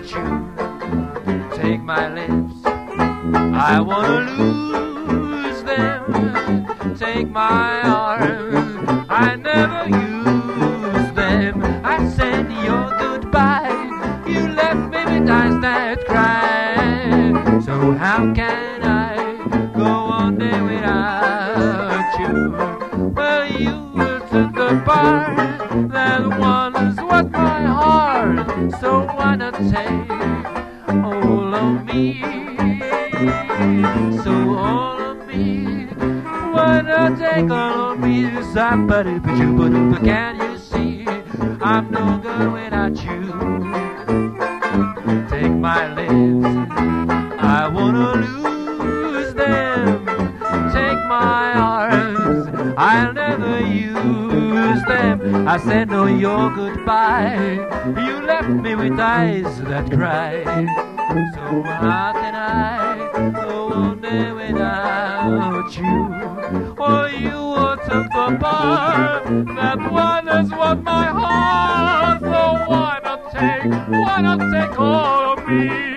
without you. Take my lips, I wanna lose them. Take my arms, I never use them. I said your goodbye, you left me with eyes that cry. So how can I go on day without you? Well, you took the part that once was my heart. So why not take all of me? So all of me, why not take all of me? Somebody, but can you see I'm no good without you? Take my lips, I wanna lose them. Take my arms, I'll never use them. I said no, your goodbye, you left me with eyes that cry. So how can I go on day without you? Oh, you took the part that was what my heart. So why not take all of me?